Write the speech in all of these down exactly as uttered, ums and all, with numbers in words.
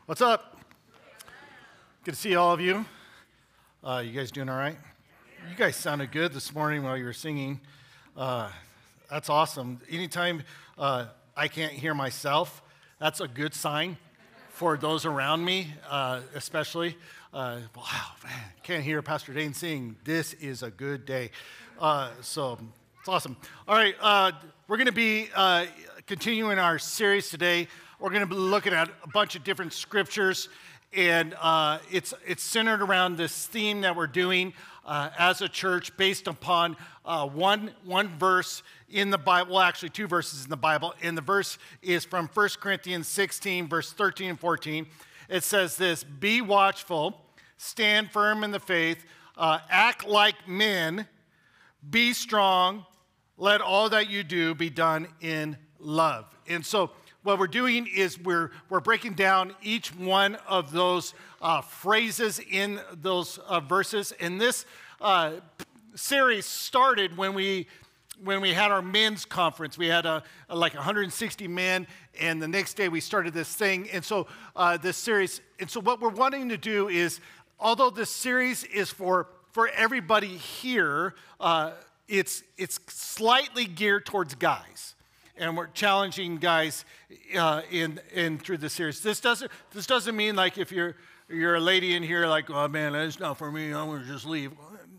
What's up? Good to see all of you. Uh, you guys doing all right? You guys sounded good this morning while you were singing. Uh, that's awesome. Anytime uh, I can't hear myself, that's a good sign for those around me, uh, especially. Uh, wow, man, can't hear Pastor Dane sing. This is a good day. Uh, so it's awesome. All right, uh, we're going to be uh, continuing our series today. We're going to be looking at a bunch of different scriptures, and uh, it's it's centered around this theme that we're doing uh, as a church based upon uh, one, one verse in the Bible, well, actually two verses in the Bible, and the verse is from First Corinthians sixteen, verse thirteen and fourteen. It says this: "Be watchful, stand firm in the faith, uh, act like men, be strong, let all that you do be done in love." And so what we're doing is we're we're breaking down each one of those uh, phrases in those uh, verses. And this uh, series started when we when we had our men's conference. We had a, a, like one hundred sixty men, and the next day we started this thing. And so uh, this series. And so what we're wanting to do is, although this series is for for everybody here, uh, it's it's slightly geared towards guys. And we're challenging guys uh, in in through the series. This doesn't this doesn't mean like if you're you're a lady in here like, oh man, that's not for me, I'm gonna just leave.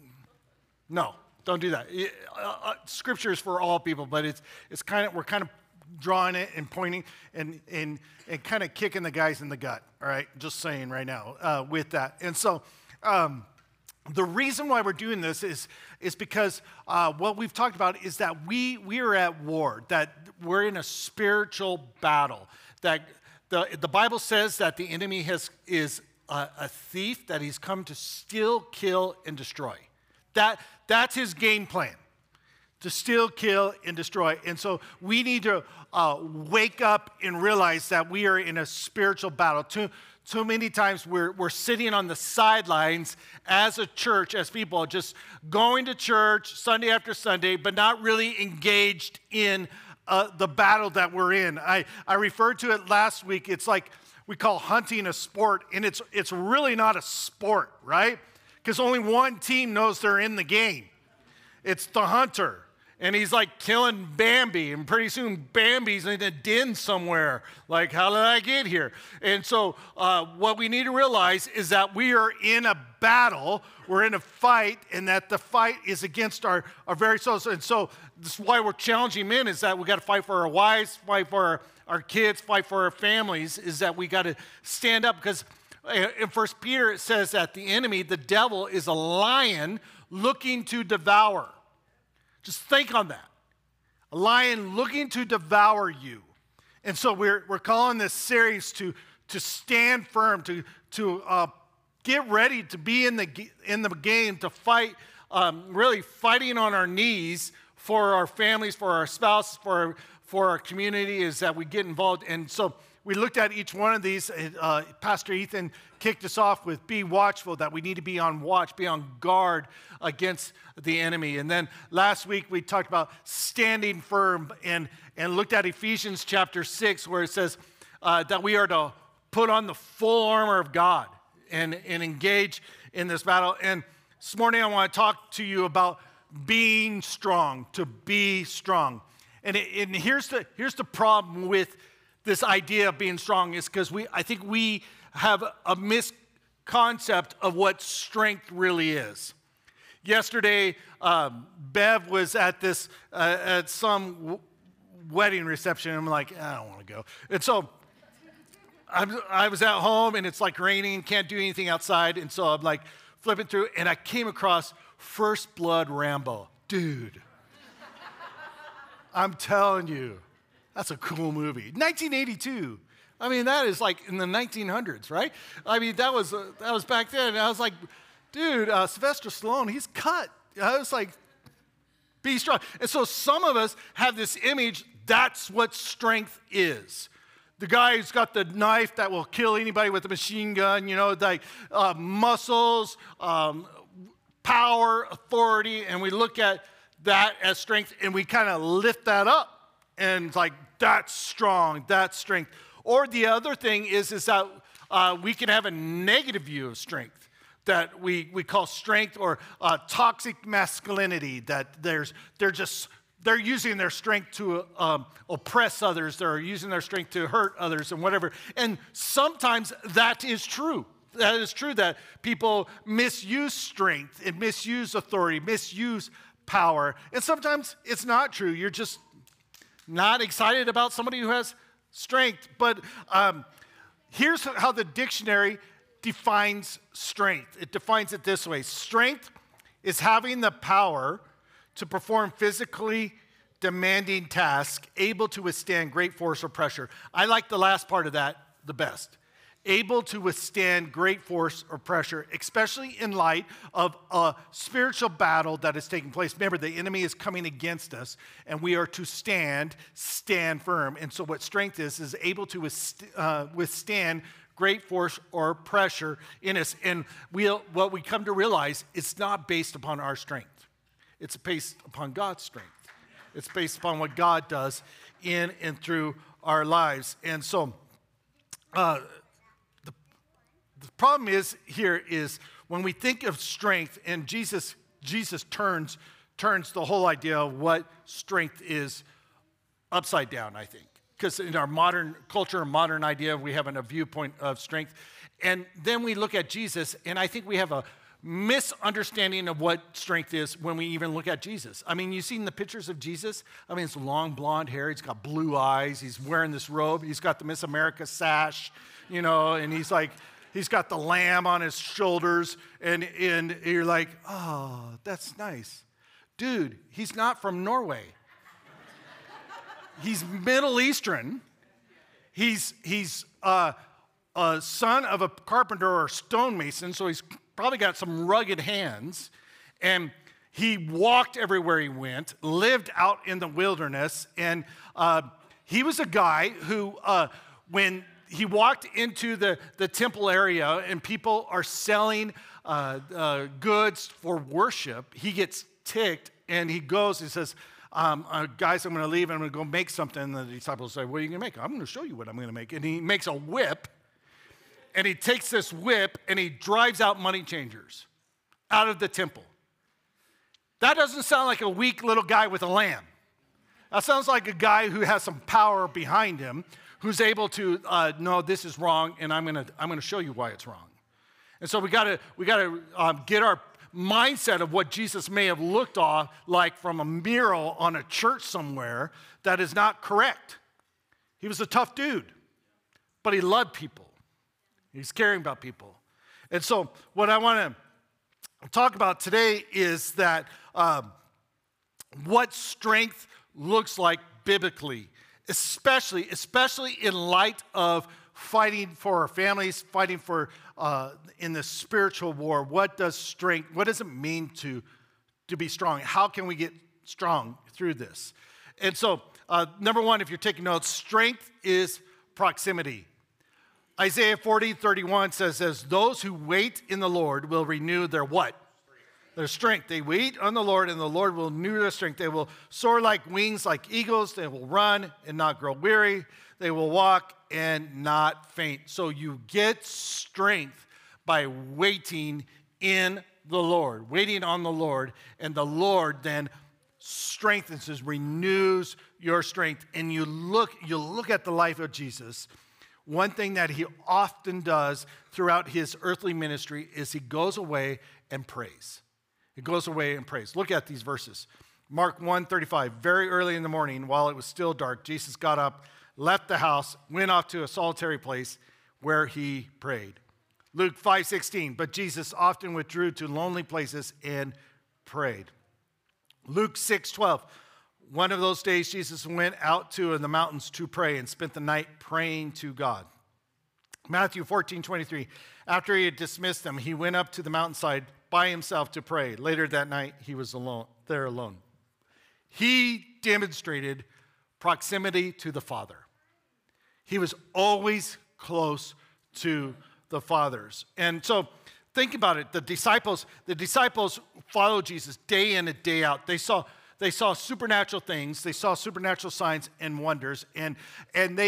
No, don't do that. It, uh, uh, scripture is for all people, but it's it's kind of we're kind of drawing it and pointing and and and kind of kicking the guys in the gut. All right, just saying right now uh, with that. And so. Um, The reason why we're doing this is, is because uh, what we've talked about is that we, we are at war, that we're in a spiritual battle, that the, the Bible says that the enemy has, is a, a thief, that he's come to steal, kill, and destroy. That, that's his game plan, to steal, kill, and destroy. And so we need to uh, wake up and realize that we are in a spiritual battle. Too, too many times we're, we're sitting on the sidelines as a church, as people, just going to church Sunday after Sunday, but not really engaged in uh, the battle that we're in. I, I referred to it last week. It's like we call hunting a sport, and it's, it's really not a sport, right? Because only one team knows they're in the game. It's the hunter. And he's like killing Bambi, and pretty soon Bambi's in a den somewhere. Like, how did I get here? And so uh, what we need to realize is that we are in a battle, we're in a fight, and that the fight is against our, our very souls. And so this is why we're challenging men, is that we got to fight for our wives, fight for our, our kids, fight for our families, is that we got to stand up. Because in First Peter it says that the enemy, the devil, is a lion looking to devour. Just think on that. A lion looking to devour you. And so we're we're calling this series to, to stand firm, to, to uh, get ready to be in the, in the game, to fight, um, really fighting on our knees for our families, for our spouses, for, for our community, is that we get involved. And so we looked at each one of these. Uh, Pastor Ethan kicked us off with be watchful, that we need to be on watch, be on guard against the enemy. And then last week we talked about standing firm and, and looked at Ephesians chapter six, where it says uh, that we are to put on the full armor of God and, and engage in this battle. And this morning I want to talk to you about being strong, to be strong. And, it, and here's the here's the problem with this idea of being strong, is because we I think we have a misconcept of what strength really is. Yesterday, um, Bev was at this uh, at some w- wedding reception, and I'm like, I don't want to go. And so I'm, I was at home, and it's like raining, can't do anything outside, and so I'm like flipping through, and I came across First Blood Rambo. Dude, I'm telling you, that's a cool movie. nineteen eighty-two. I mean, that is like in the nineteen hundreds, right? I mean, that was uh, that was back then. And I was like, dude, uh, Sylvester Stallone, he's cut. I was like, be strong. And so some of us have this image, that's what strength is. The guy who's got the knife that will kill anybody with a machine gun, you know, like uh, muscles, um, power, authority, and we look at that as strength, and we kind of lift that up, and it's like, that's strong, that's strength. Or the other thing is, is that uh, we can have a negative view of strength that we, we call strength or uh, toxic masculinity, that there's, they're just, they're using their strength to um, oppress others. They're using their strength to hurt others and whatever. And sometimes that is true. That is true that people misuse strength and misuse authority, misuse power. And sometimes it's not true. You're just not excited about somebody who has strength. But um, here's how the dictionary defines strength. It defines it this way. Strength is having the power to perform physically demanding tasks, able to withstand great force or pressure. I like the last part of that the best. Able to withstand great force or pressure, especially in light of a spiritual battle that is taking place. Remember, the enemy is coming against us, and we are to stand, stand firm. And so what strength is, is able to uh, withstand great force or pressure in us. And we, what we come to realize, it's not based upon our strength. It's based upon God's strength. It's based upon what God does in and through our lives. And so, uh, The problem is here is when we think of strength, and Jesus, Jesus turns, turns the whole idea of what strength is upside down, I think. Because in our modern culture, a modern idea, we have a viewpoint of strength. And then we look at Jesus, and I think we have a misunderstanding of what strength is when we even look at Jesus. I mean, you've seen the pictures of Jesus. I mean, it's long blonde hair. He's got blue eyes. He's wearing this robe. He's got the Miss America sash, you know, and he's like, he's got the lamb on his shoulders, and, and you're like, oh, that's nice. Dude, he's not from Norway. He's Middle Eastern. He's, he's uh, a son of a carpenter or stonemason, so he's probably got some rugged hands. And he walked everywhere he went, lived out in the wilderness, and uh, he was a guy who, uh, when he walked into the, the temple area and people are selling uh, uh, goods for worship, he gets ticked and he goes and says, um, uh, guys, I'm going to leave and I'm going to go make something. And the disciples say, what are you going to make? I'm going to show you what I'm going to make. And he makes a whip, and he takes this whip and he drives out money changers out of the temple. That doesn't sound like a weak little guy with a lamb. That sounds like a guy who has some power behind him, who's able to uh, know this is wrong, and I'm gonna I'm gonna show you why it's wrong. And so we gotta we gotta um, get our mindset of what Jesus may have looked off like from a mural on a church somewhere that is not correct. He was a tough dude, but he loved people. He's caring about people. And so what I want to talk about today is that um, what strength looks like biblically. Especially, especially in light of fighting for our families, fighting for uh, in the spiritual war. What does strength? What does it mean to to be strong? How can we get strong through this? And so, uh, number one, if you're taking notes, strength is proximity. Isaiah forty thirty-one says, "As those who wait in the Lord will renew their what? Their strength. They wait on the Lord, and the Lord will renew their strength. They will soar like wings, like eagles. They will run and not grow weary. They will walk and not faint." So you get strength by waiting in the Lord, waiting on the Lord, and the Lord then strengthens us, renews your strength. And you look, you look at the life of Jesus. One thing that he often does throughout his earthly ministry is he goes away and prays. He goes away and prays. Look at these verses. Mark one thirty-five, very early in the morning, while it was still dark, Jesus got up, left the house, went off to a solitary place where he prayed. Luke five sixteen, but Jesus often withdrew to lonely places and prayed. Luke six twelve, one of those days Jesus went out to the mountains to pray and spent the night praying to God. Matthew fourteen twenty-three, after he had dismissed them, he went up to the mountainside by himself to pray. Later that night, he was alone, there alone. He demonstrated proximity to the Father. He was always close to the Father's. And so think about it. The disciples, the disciples followed Jesus day in and day out. They saw They saw supernatural things. They saw supernatural signs and wonders. And, and they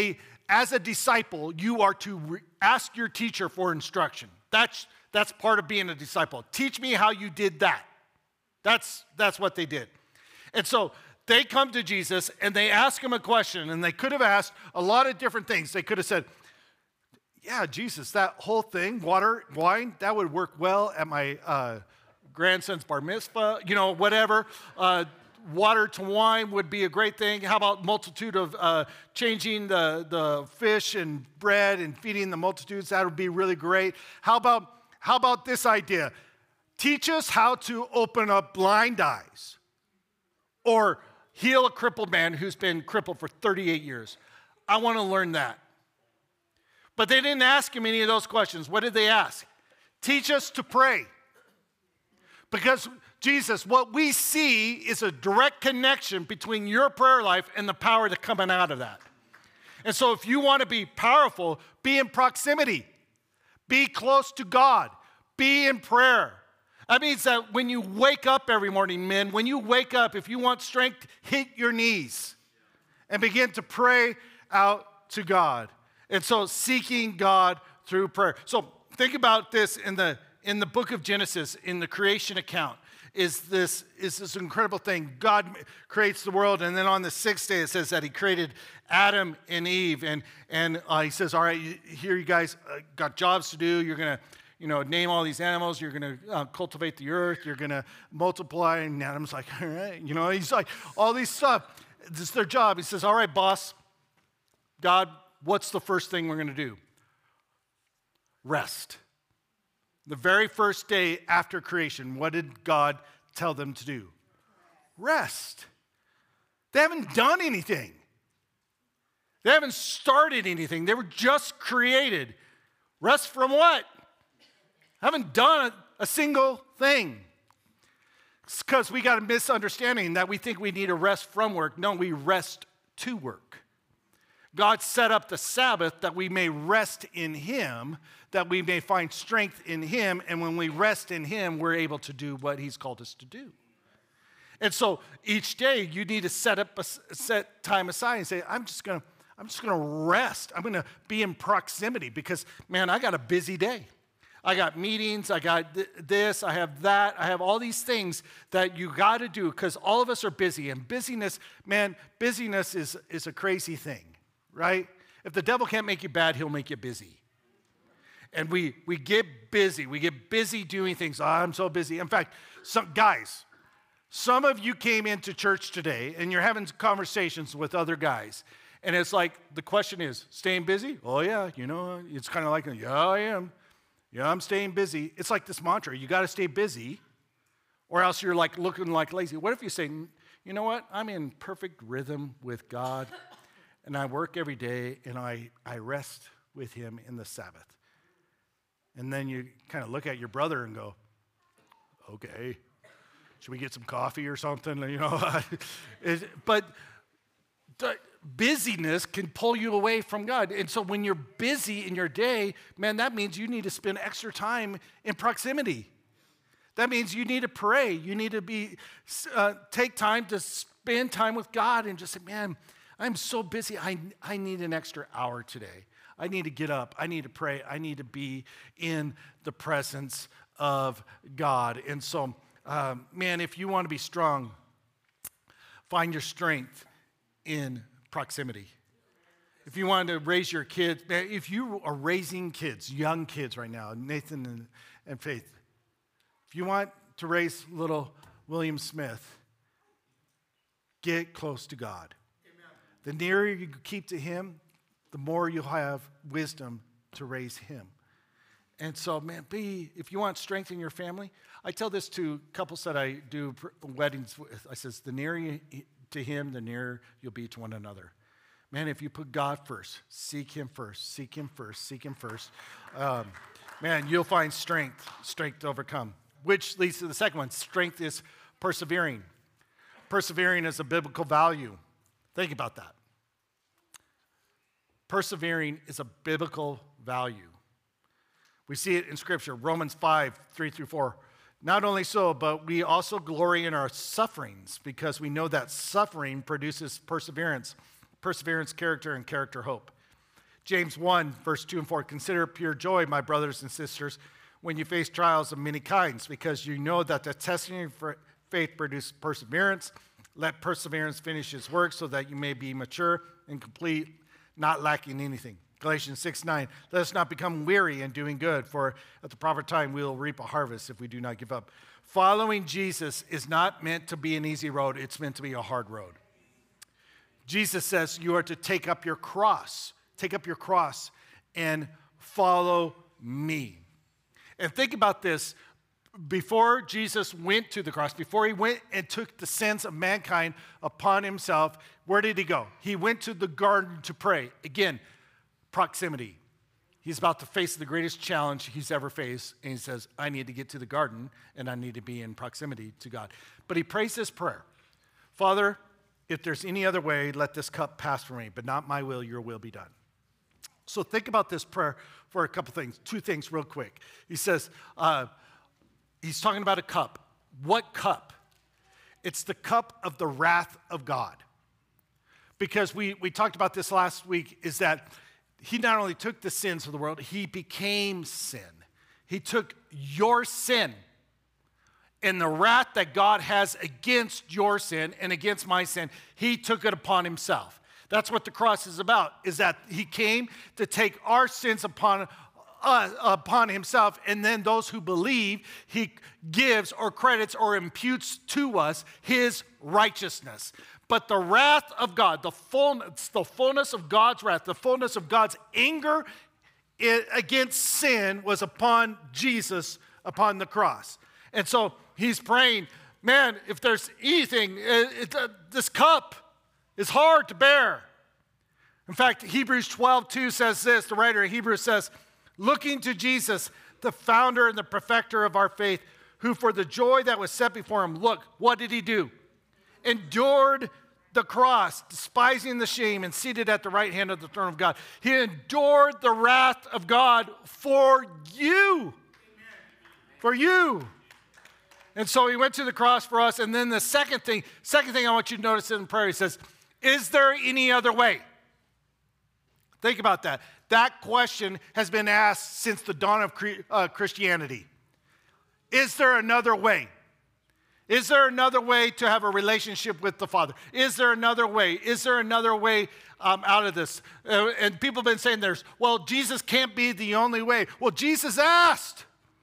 as a disciple, you are to re- ask your teacher for instruction. That's, that's part of being a disciple. Teach me how you did that. That's, that's what they did. And so they come to Jesus and they ask him a question, and they could have asked a lot of different things. They could have said, yeah, Jesus, that whole thing, water, wine, that would work well at my uh, grandson's bar mitzvah, you know, whatever. Uh, water to wine would be a great thing. How about multitude of uh, changing the, the fish and bread and feeding the multitudes? That would be really great. How about, how about this idea? Teach us how to open up blind eyes or heal a crippled man who's been crippled for thirty-eight years. I want to learn that. But they didn't ask him any of those questions. What did they ask? Teach us to pray. Because, Jesus, what we see is a direct connection between your prayer life and the power that's coming out of that. And so if you want to be powerful, be in proximity. Be close to God. Be in prayer. That means that when you wake up every morning, men, when you wake up, if you want strength, hit your knees and begin to pray out to God. And so seeking God through prayer. So think about this in the in the book of Genesis, in the creation account, is this, is this incredible thing. God creates the world, and then on the sixth day it says that he created Adam and Eve. And, and uh, he says, all right, here you guys uh, got jobs to do. You're going to you know, name all these animals. You're going to uh, cultivate the earth. You're going to multiply. And Adam's like, all right. You know, he's like, all these stuff. This is their job. He says, all right, boss, God, what's the first thing we're going to do? Rest. The very first day after creation, what did God tell them to do? Rest. They haven't done anything. They haven't started anything. They were just created. Rest from what? Haven't done a single thing. It's because we got a misunderstanding that we think we need a rest from work. No, we rest to work. God set up the Sabbath that we may rest in him, that we may find strength in him, and when we rest in him, we're able to do what he's called us to do. And so each day you need to set up a set time aside and say, I'm just gonna, I'm just gonna rest. I'm gonna be in proximity because, man, I got a busy day. I got meetings, I got th- this, I have that, I have all these things that you got to do because all of us are busy. And busyness, man, busyness is, is a crazy thing. Right? If the devil can't make you bad, he'll make you busy. And we we get busy. We get busy doing things. Oh, I'm so busy. In fact, some guys, some of you came into church today and you're having conversations with other guys. And it's like, the question is, staying busy? Oh, yeah. You know, it's kind of like, yeah, I am. Yeah, I'm staying busy. It's like this mantra. You got to stay busy or else you're like looking like lazy. What if you say, you know what? I'm in perfect rhythm with God. And I work every day, and I, I rest with him in the Sabbath. And then you kind of look at your brother and go, okay, should we get some coffee or something? You know, it, but busyness can pull you away from God. And so when you're busy in your day, man, that means you need to spend extra time in proximity. That means you need to pray. You need to be uh, take time to spend time with God and just say, man, I'm so busy, I, I need an extra hour today. I need to get up. I need to pray. I need to be in the presence of God. And so, um, man, if you want to be strong, find your strength in proximity. If you want to raise your kids, man, if you are raising kids, young kids right now, Nathan and, and Faith, if you want to raise little William Smith, get close to God. The nearer you keep to him, the more you'll have wisdom to raise him. And so, man, be, if you want strength in your family, I tell this to couples that I do weddings with. I says, the nearer you to him, the nearer you'll be to one another. Man, if you put God first, seek him first, seek him first, seek him first, um, man, you'll find strength, strength to overcome. Which leads to the second one. Strength is persevering. Persevering is a biblical value. Think about that. Persevering is a biblical value. We see it in Scripture, Romans five, three through four. Not only so, but we also glory in our sufferings because we know that suffering produces perseverance. Perseverance, character, and character, hope. James one, verse two and four, consider it pure joy, my brothers and sisters, when you face trials of many kinds, because you know that the testing of faith produces perseverance. Let perseverance finish its work so that you may be mature and complete, not lacking anything. Galatians six nine, let us not become weary in doing good, for at the proper time we will reap a harvest if we do not give up. Following Jesus is not meant to be an easy road. It's meant to be a hard road. Jesus says you are to take up your cross. Take up your cross and follow me. And think about this. Before Jesus went to the cross, before he went and took the sins of mankind upon himself, where did he go? He went to the garden to pray. Again, proximity. He's about to face the greatest challenge he's ever faced, and he says, I need to get to the garden, and I need to be in proximity to God. But he prays this prayer. Father, if there's any other way, let this cup pass from me, but not my will, your will be done. So think about this prayer for a couple things, two things real quick. He says, uh, he's talking about a cup. What cup? It's the cup of the wrath of God. Because we, we talked about this last week, is that he not only took the sins of the world, he became sin. He took your sin and the wrath that God has against your sin and against my sin, he took it upon himself. That's what the cross is about, is that he came to take our sins upon uh, upon himself, and then those who believe, he gives or credits or imputes to us his righteousness. But the wrath of God, the fullness, the fullness of God's wrath, the fullness of God's anger against sin was upon Jesus upon the cross. And so he's praying, man, if there's anything, it, it, this cup is hard to bear. In fact, Hebrews twelve two says this, the writer of Hebrews says, looking to Jesus, the founder and the perfecter of our faith, who for the joy that was set before him, look, what did he do? Endured the cross, despising the shame, and seated at the right hand of the throne of God. He endured the wrath of God for you. For you. And so he went to the cross for us. And then the second thing, second thing I want you to notice in prayer, he says, is there any other way? Think about that. That question has been asked since the dawn of uh, Christianity. Is there another way? Is there another way to have a relationship with the Father? Is there another way? Is there another way um, out of this? Uh, and people have been saying there's, well, Jesus can't be the only way. Well, Jesus asked,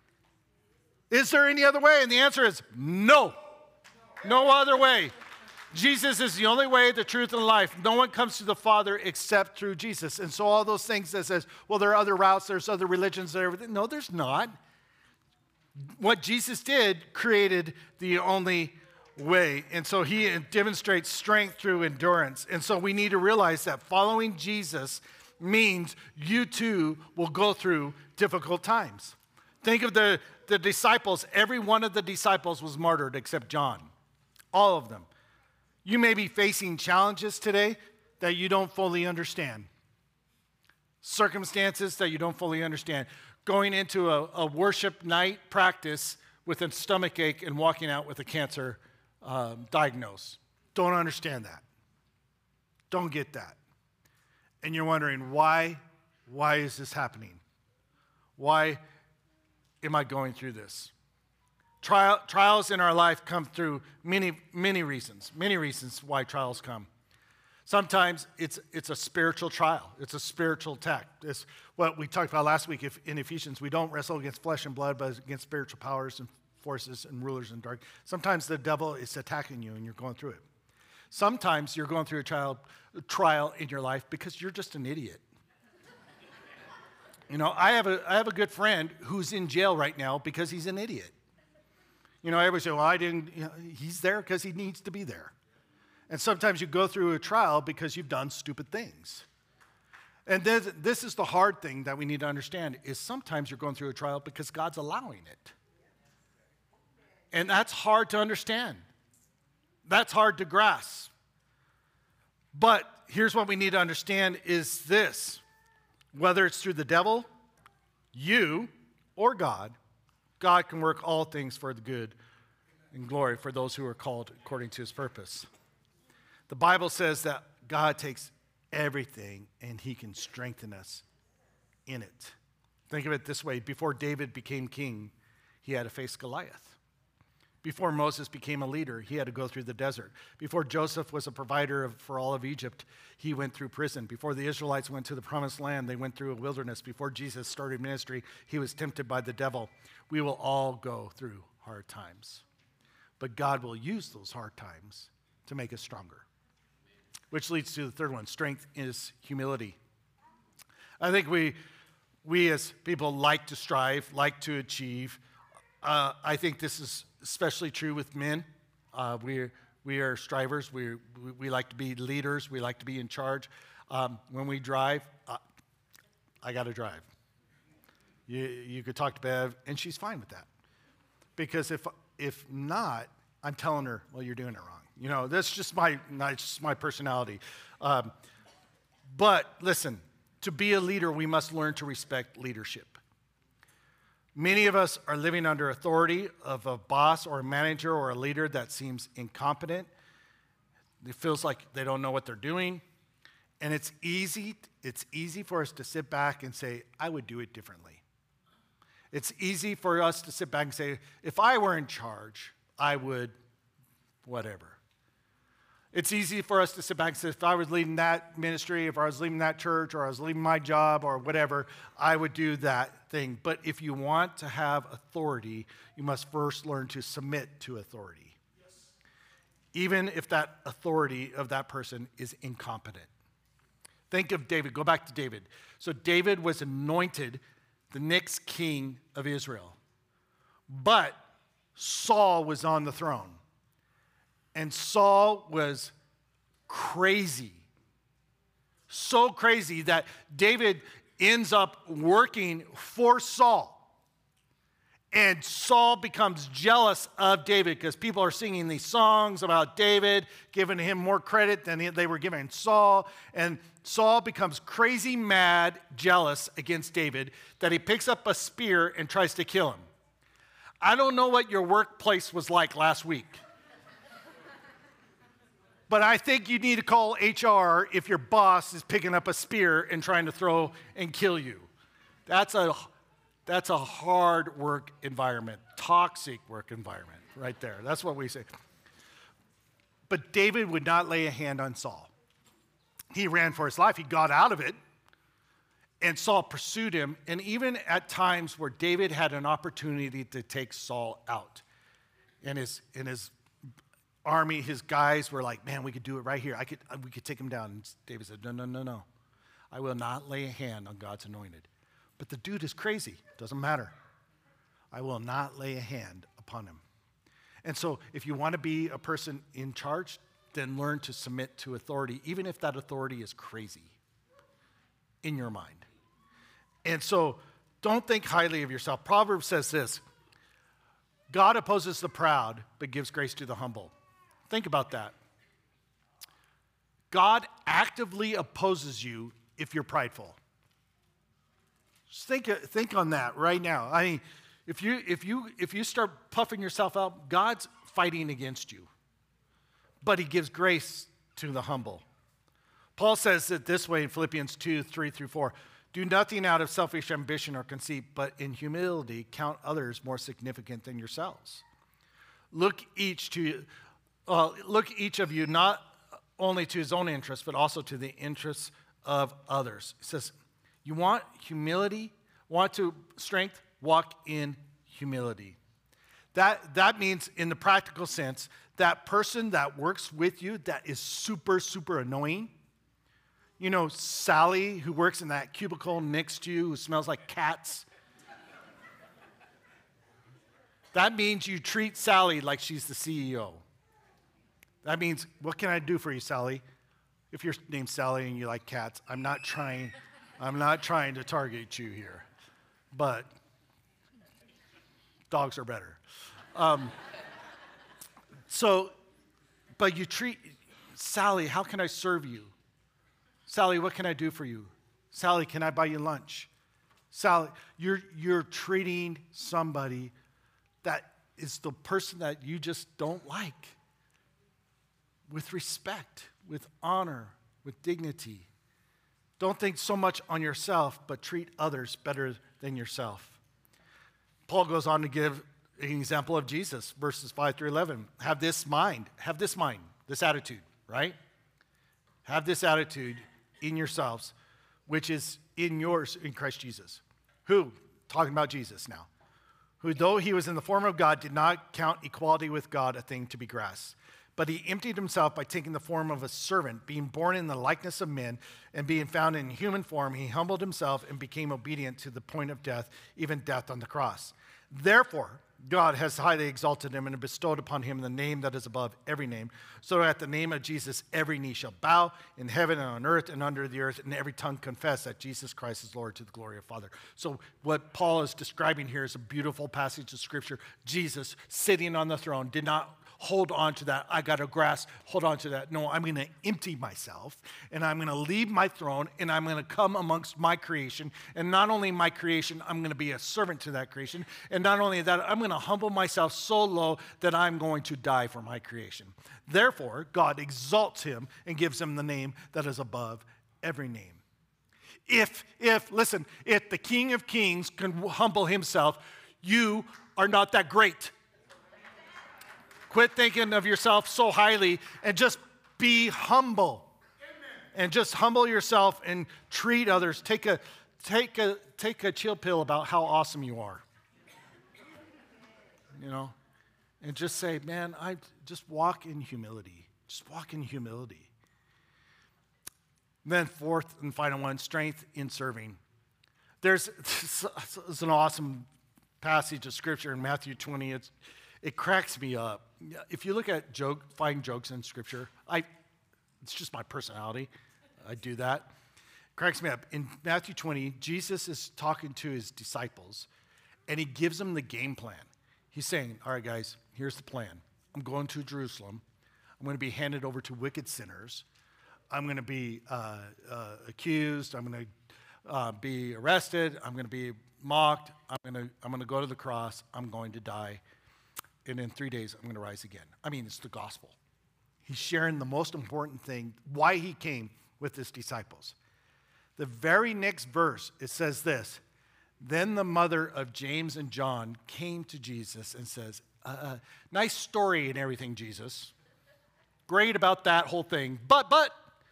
is there any other way? And the answer is no. No other way. Jesus is the only way, the truth, and the life. No one comes to the Father except through Jesus. And so all those things that says, well, there are other routes, there's other religions, and everything. No, there's not. What Jesus did created the only way. And so he demonstrates strength through endurance. And so we need to realize that following Jesus means you too will go through difficult times. Think of the, the disciples. Every one of the disciples was martyred except John. All of them. You may be facing challenges today that you don't fully understand. Circumstances that you don't fully understand. Going into a, a worship night practice with a stomach ache and walking out with a cancer um, diagnosis. Don't understand that. Don't get that. And you're wondering, why? Why is this happening? Why am I going through this? Trial, trials in our life come through many, many reasons. Many reasons why trials come. Sometimes it's it's a spiritual trial. It's a spiritual attack. It's what we talked about last week if, in Ephesians. We don't wrestle against flesh and blood, but against spiritual powers and forces and rulers in dark. Sometimes the devil is attacking you and you're going through it. Sometimes you're going through a trial, a trial in your life because you're just an idiot. You know, I have a I have a good friend who's in jail right now because he's an idiot. You know, everybody say, well, I didn't, you know, he's there because he needs to be there. And sometimes you go through a trial because you've done stupid things. And this, this is the hard thing that we need to understand, is sometimes you're going through a trial because God's allowing it. And that's hard to understand. That's hard to grasp. But here's what we need to understand is this. Whether it's through the devil, you, or God, God can work all things for the good and glory for those who are called according to his purpose. The Bible says that God takes everything, and he can strengthen us in it. Think of it this way. Before David became king, he had to face Goliath. Before Moses became a leader, he had to go through the desert. Before Joseph was a provider of, for all of Egypt, he went through prison. Before the Israelites went to the promised land, they went through a wilderness. Before Jesus started ministry, he was tempted by the devil. We will all go through hard times. But God will use those hard times to make us stronger. Which leads to the third one. Strength is humility. I think we, we as people like to strive, like to achieve. Uh, I think this is especially true with men. Uh, we we are strivers. We, we we like to be leaders. We like to be in charge. Um, when we drive, uh, I got to drive. You you could talk to Bev, and she's fine with that. Because if if not, I'm telling her, well, you're doing it wrong. You know, that's just my that's just my personality. Um, but listen, to be a leader, we must learn to respect leadership. Many of us are living under authority of a boss or a manager or a leader that seems incompetent. It feels like they don't know what they're doing. And it's easy, it's easy for us to sit back and say, I would do it differently. It's easy for us to sit back and say, if I were in charge, I would whatever. It's easy for us to sit back and say, if I was leading that ministry, if I was leading that church, or I was leading my job, or whatever, I would do that thing. But if you want to have authority, you must first learn to submit to authority. Yes. Even if that authority of that person is incompetent. Think of David. Go back to David. So David was anointed the next king of Israel. But Saul was on the throne. And Saul was crazy. So crazy that David ends up working for Saul. And Saul becomes jealous of David because people are singing these songs about David, giving him more credit than they were giving Saul. And Saul becomes crazy mad, jealous against David that he picks up a spear and tries to kill him. I don't know what your workplace was like last week. But I think you need to call H R if your boss is picking up a spear and trying to throw and kill you. That's a, that's a hard work environment, toxic work environment right there. That's what we say. But David would not lay a hand on Saul. He ran for his life. He got out of it. And Saul pursued him. And even at times where David had an opportunity to take Saul out. And his, and his army, his guys were like, man, we could do it right here. I could, we could take him down. And David said, no, no, no, no. I will not lay a hand on God's anointed. But the dude is crazy. Doesn't matter. I will not lay a hand upon him. And so if you want to be a person in charge, then learn to submit to authority, even if that authority is crazy in your mind. And so don't think highly of yourself. Proverbs says this, God opposes the proud, but gives grace to the humble. Think about that. God actively opposes you if you're prideful. Just think, think on that right now. I mean, if you, if you, if you start puffing yourself out, God's fighting against you. But he gives grace to the humble. Paul says it this way in Philippians two, three through four. Do nothing out of selfish ambition or conceit, but in humility count others more significant than yourselves. Look each to uh, look each of you not only to his own interests, but also to the interests of others. He says, you want humility, want to strength, walk in humility. That, that means, in the practical sense, that person that works with you that is super, super annoying. You know, Sally, who works in that cubicle next to you, who smells like cats. That means you treat Sally like she's the C E O. That means, what can I do for you, Sally? If your name's Sally and you like cats, I'm not trying, I'm not trying to target you here. But dogs are better. Um, so, but you treat, Sally, how can I serve you? Sally, what can I do for you? Sally, can I buy you lunch? Sally, you're, you're treating somebody that is the person that you just don't like with respect, with honor, with dignity. Don't think so much on yourself, but treat others better than yourself. Paul goes on to give an example of Jesus, verses five through eleven. Have this mind, have this mind, this attitude, right? Have this attitude in yourselves, which is in yours in Christ Jesus. Who? Talking about Jesus now. Who, though he was in the form of God, did not count equality with God a thing to be grasped. But he emptied himself by taking the form of a servant, being born in the likeness of men, and being found in human form, he humbled himself and became obedient to the point of death, even death on the cross. Therefore, God has highly exalted him and bestowed upon him the name that is above every name, so that at the name of Jesus every knee shall bow in heaven and on earth and under the earth, and every tongue confess that Jesus Christ is Lord, to the glory of Father. So what Paul is describing here is a beautiful passage of Scripture. Jesus sitting on the throne did not hold on to that. I got to grasp, hold on to that. No, I'm going to empty myself, and I'm going to leave my throne, and I'm going to come amongst my creation. And not only my creation, I'm going to be a servant to that creation. And not only that, I'm going to humble myself so low that I'm going to die for my creation. Therefore, God exalts him and gives him the name that is above every name. If, if, listen, if the King of Kings can humble himself, you are not that great. Quit thinking of yourself so highly and just be humble. Amen. And just humble yourself and treat others. Take a, take a, take a chill pill about how awesome you are. You know, and just say, man, I just walk in humility. Just walk in humility. Then fourth and final one, strength in serving. There's it's an awesome passage of Scripture in Matthew twenty. It's, it cracks me up. If you look at joke, find jokes in Scripture, I, it's just my personality. I do that. It cracks me up. In Matthew twenty, Jesus is talking to his disciples, and he gives them the game plan. He's saying, all right, guys, here's the plan. I'm going to Jerusalem. I'm going to be handed over to wicked sinners. I'm going to be uh, uh, accused. I'm going to uh, be arrested. I'm going to be mocked. I'm going to I'm going to go to the cross. I'm going to die. And in three days, I'm going to rise again. I mean, it's the gospel. He's sharing the most important thing, why he came with his disciples. The very next verse, it says this. Then the mother of James and John came to Jesus and says, uh, uh, nice story and everything, Jesus. Great about that whole thing. But, but,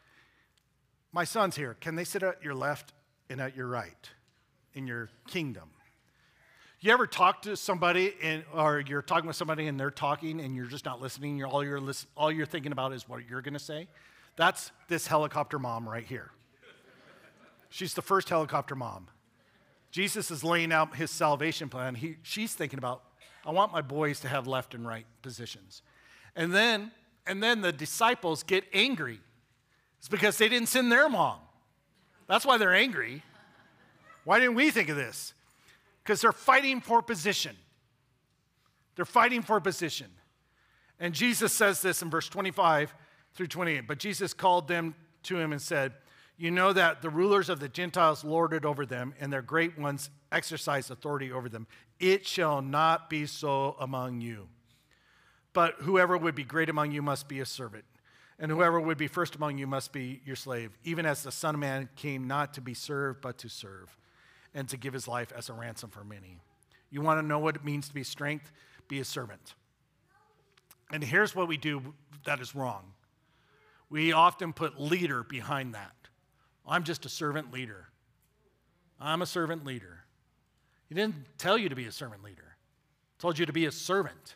my son's here. Can they sit at your left and at your right in your kingdom? You ever talk to somebody, and, or you're talking with somebody and they're talking and you're just not listening? You're, all, you're listen, all you're thinking about is what you're going to say? That's this helicopter mom right here. She's the first helicopter mom. Jesus is laying out his salvation plan. He, she's thinking about, I want my boys to have left and right positions. And then, and then the disciples get angry. It's because they didn't send their mom. That's why they're angry. Why didn't we think of this? Because they're fighting for position. They're fighting for position. And Jesus says this in verse twenty-five through twenty-eight. But Jesus called them to him and said, you know that the rulers of the Gentiles lord it over them, and their great ones exercise authority over them. It shall not be so among you. But whoever would be great among you must be a servant. And whoever would be first among you must be your slave, even as the Son of Man came not to be served, but to serve, and to give his life as a ransom for many. You want to know what it means to be strength? Be a servant. And here's what we do that is wrong. We often put leader behind that. I'm just a servant leader. I'm a servant leader. He didn't tell you to be a servant leader. He told you to be a servant.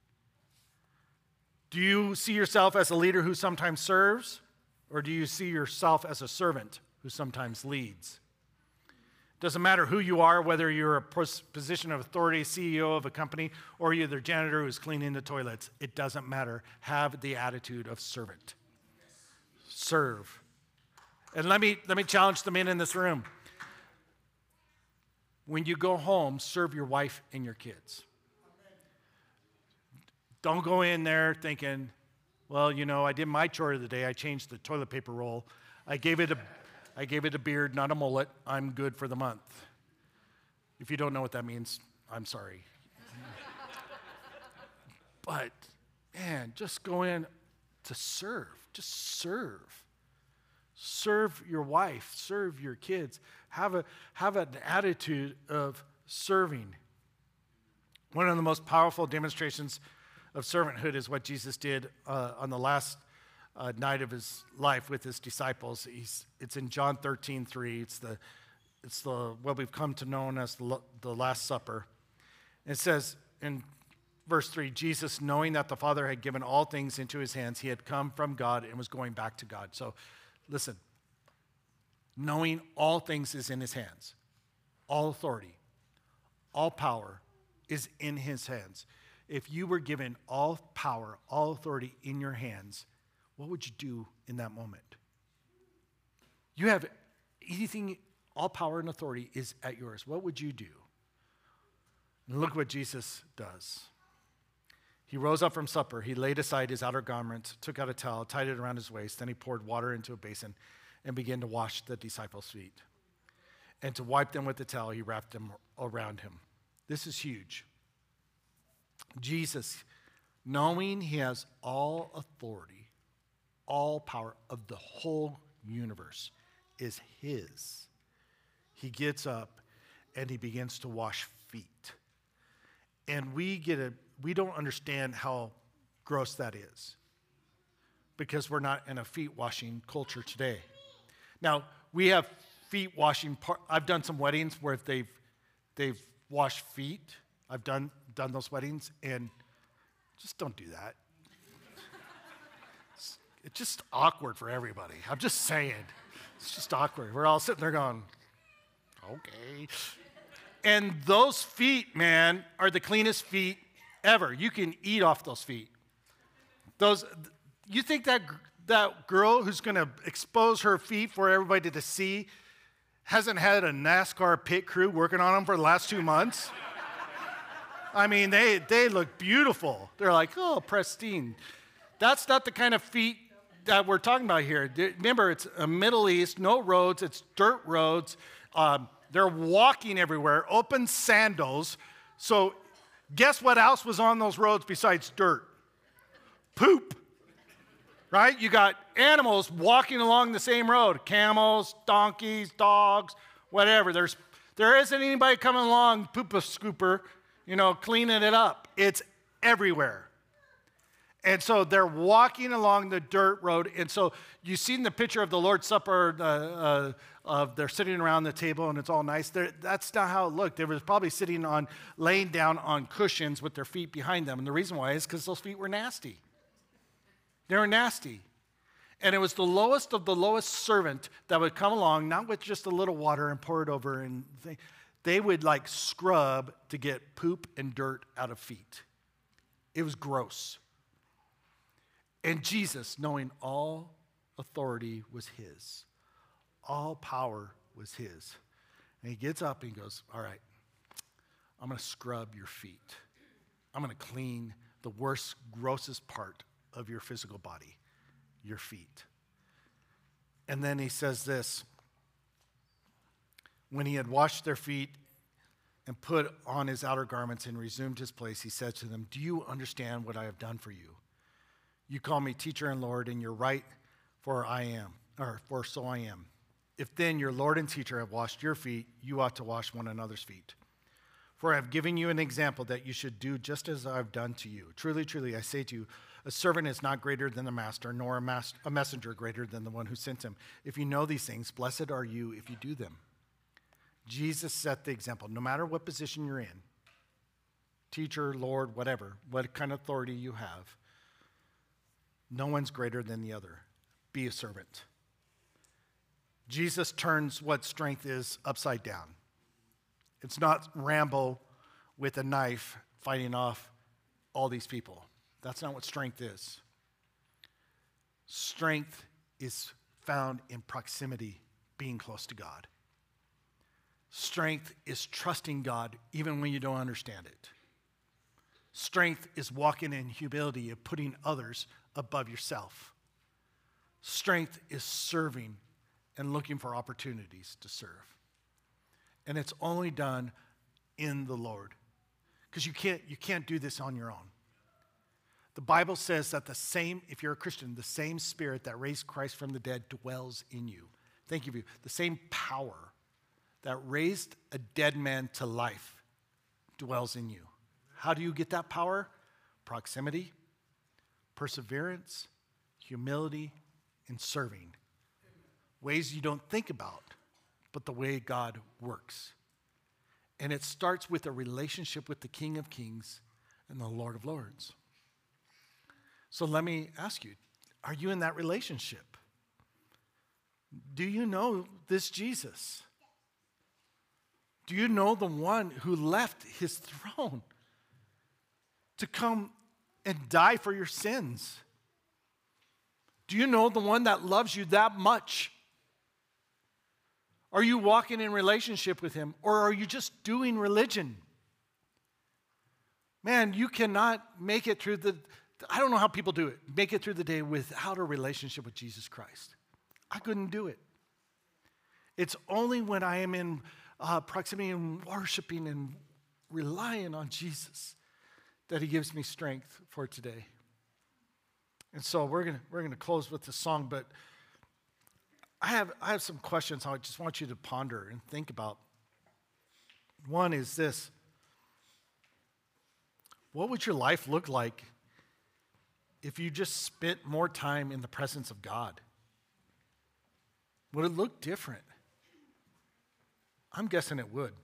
Do you see yourself as a leader who sometimes serves, or do you see yourself as a servant who sometimes leads? Doesn't matter who you are, whether you're a position of authority, C E O of a company, or you're the janitor who's cleaning the toilets. It doesn't matter. Have the attitude of servant. Serve. And let me, let me challenge the men in this room. When you go home, serve your wife and your kids. Don't go in there thinking, well, you know, I did my chore of the day. I changed the toilet paper roll. I gave it a, I gave it a beard, not a mullet. I'm good for the month. If you don't know what that means, I'm sorry. But, man, just go in to serve. Just serve. Serve your wife, serve your kids. Have a have an attitude of serving. One of the most powerful demonstrations of servanthood is what Jesus did uh, on the last uh, night of his life with his disciples. He's, it's in John thirteen three. It's the it's the what we've come to know as the, the Last Supper. It says in verse three, Jesus, knowing that the Father had given all things into his hands, he had come from God and was going back to God. So listen, knowing all things is in his hands, all authority, all power is in his hands. If you were given all power, all authority in your hands, what would you do in that moment? You have anything, all power and authority is at yours. What would you do? And look what Jesus does. He rose up from supper. He laid aside his outer garments, took out a towel, tied it around his waist. Then he poured water into a basin and began to wash the disciples' feet. And to wipe them with the towel, he wrapped them around him. This is huge. Jesus, knowing he has all authority, all power of the whole universe is his, he gets up and he begins to wash feet. And we get a, we don't understand how gross that is because we're not in a feet washing culture today. Now, we have feet washing, par- I've done some weddings where they've, they've washed feet. I've done, done those weddings, and just don't do that. It's, it's just awkward for everybody. I'm just saying. It's just awkward. We're all sitting there going, okay. And those feet, man, are the cleanest feet ever. You can eat off those feet. Those, you think that, that girl who's going to expose her feet for everybody to see hasn't had a NASCAR pit crew working on them for the last two months? I mean, they, they look beautiful. They're like, oh, pristine. That's not the kind of feet that we're talking about here. Remember, it's a Middle East, no roads, it's dirt roads. Um, they're walking everywhere, open sandals. So guess what else was on those roads besides dirt? Poop, right? You got animals walking along the same road, camels, donkeys, dogs, whatever. There's, there isn't anybody coming along, poop a scooper, you know, cleaning it up. It's everywhere. And so they're walking along the dirt road. And so you've seen the picture of the Lord's Supper, uh, uh, of they're sitting around the table and it's all nice. They're, that's not how it looked. They were probably sitting on, laying down on cushions with their feet behind them. And the reason why is because those feet were nasty. They were nasty. And it was the lowest of the lowest servant that would come along, not with just a little water and pour it over. And they, they would like scrub to get poop and dirt out of feet. It was gross. And Jesus, knowing all authority was his, all power was his. And he gets up and he goes, all right, I'm going to scrub your feet. I'm going to clean the worst, grossest part of your physical body, your feet. And then he says this, when he had washed their feet and put on his outer garments and resumed his place, he said to them, do you understand what I have done for you? You call me teacher and Lord, and you're right, for I am, or for so I am. If then your Lord and teacher have washed your feet, you ought to wash one another's feet. For I have given you an example that you should do just as I have done to you. Truly, truly, I say to you, a servant is not greater than the master, nor a, mas- a messenger greater than the one who sent him. If you know these things, blessed are you if you do them. Jesus set the example. No matter what position you're in, teacher, Lord, whatever, what kind of authority you have, no one's greater than the other. Be a servant. Jesus turns what strength is upside down. It's not Rambo with a knife fighting off all these people. That's not what strength is. Strength is found in proximity, being close to God. Strength is trusting God even when you don't understand it. Strength is walking in humility of putting others above yourself. Strength is serving and looking for opportunities to serve. And it's only done in the Lord. Because you can't, you can't do this on your own. The Bible says that the same, if you're a Christian, the same Spirit that raised Christ from the dead dwells in you. Thank you. The same power that raised a dead man to life dwells in you. How do you get that power? Proximity, perseverance, humility, and serving. Ways you don't think about, but the way God works. And it starts with a relationship with the King of Kings and the Lord of Lords. So let me ask you, are you in that relationship? Do you know this Jesus? Do you know the one who left his throne to come and die for your sins? Do you know the one that loves you that much? Are you walking in relationship with him, or are you just doing religion? Man, you cannot make it through the, I don't know how people do it, make it through the day without a relationship with Jesus Christ. I couldn't do it. It's only when I am in uh, proximity and worshiping and relying on Jesus that he gives me strength for today. And so we're gonna we're gonna close with this song, but I have I have some questions I just want you to ponder and think about. One is this: what would your life look like if you just spent more time in the presence of God? Would it look different? I'm guessing it would.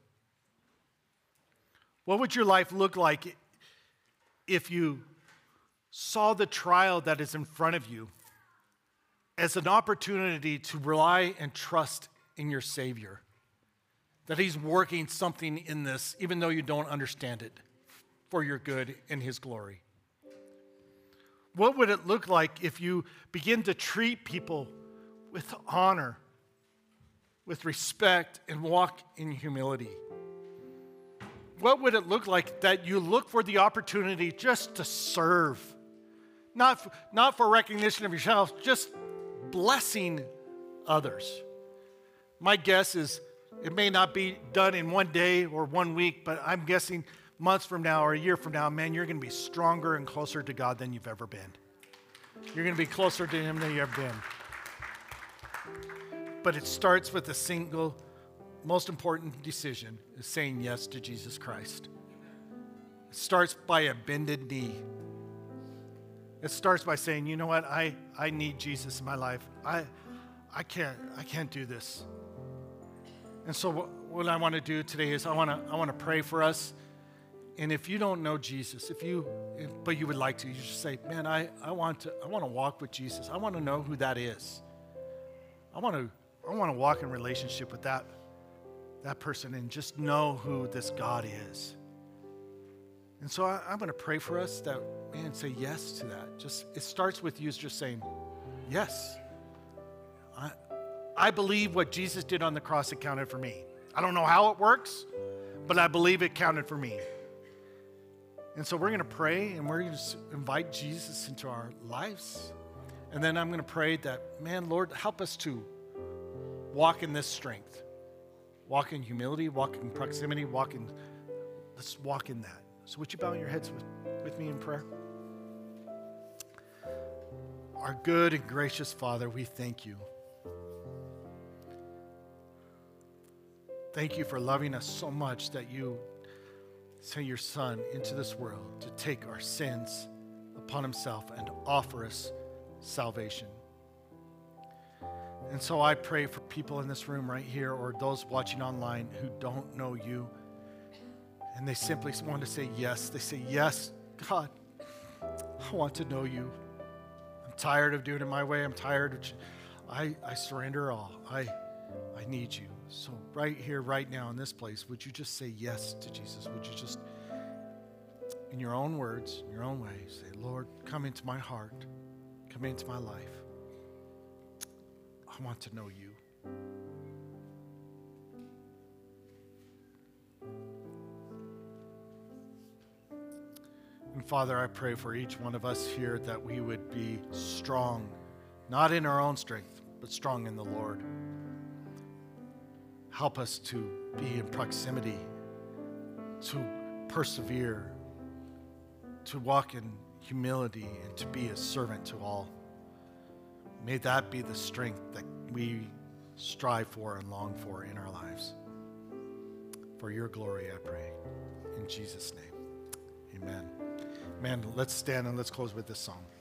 What would your life look like if you saw the trial that is in front of you as an opportunity to rely and trust in your Savior? That he's working something in this, even though you don't understand it, for your good and his glory. What would it look like if you begin to treat people with honor, with respect, and walk in humility? What would it look like that you look for the opportunity just to serve? Not for, not for recognition of yourself, just blessing others. My guess is it may not be done in one day or one week, but I'm guessing months from now or a year from now, man, you're going to be stronger and closer to God than you've ever been. You're going to be closer to him than you've ever been. But it starts with a single, most important decision, is saying yes to Jesus Christ. It starts by a bended knee. It starts by saying, you know what, I, I need Jesus in my life. I, I can't I can't do this. And so what, what I want to do today is I want to I want to pray for us. And if you don't know Jesus, if you if, but you would like to, you just say, man, I, I want to I want to walk with Jesus. I want to know who that is. I want to I want to walk in relationship with that that person and just know who this God is. And so I, I'm going to pray for us that, man, say yes to that. Just it starts with you just saying, yes. I, I believe what Jesus did on the cross, it counted for me. I don't know how it works, but I believe it counted for me. And so we're going to pray, and we're going to invite Jesus into our lives. And then I'm going to pray that, man, Lord, help us to walk in this strength. Walk in humility, walk in proximity, walk in, let's walk in that. So would you bow your heads with, with me in prayer? Our good and gracious Father, we thank you. Thank you for loving us so much that you sent your Son into this world to take our sins upon himself and offer us salvation. And so I pray for people in this room right here or those watching online who don't know you, and they simply want to say yes. They say, yes, God, I want to know you. I'm tired of doing it my way. I'm tired of, I, I surrender all. I, I need you. So right here, right now in this place, would you just say yes to Jesus? Would you just, in your own words, in your own way, say, Lord, come into my heart. Come into my life. I want to know you. And Father, I pray for each one of us here that we would be strong, not in our own strength, but strong in the Lord. Help us to be in proximity, to persevere, to walk in humility, and to be a servant to all. May that be the strength that we strive for and long for in our lives. For your glory, I pray. In Jesus' name, amen. Man, let's stand and let's close with this song.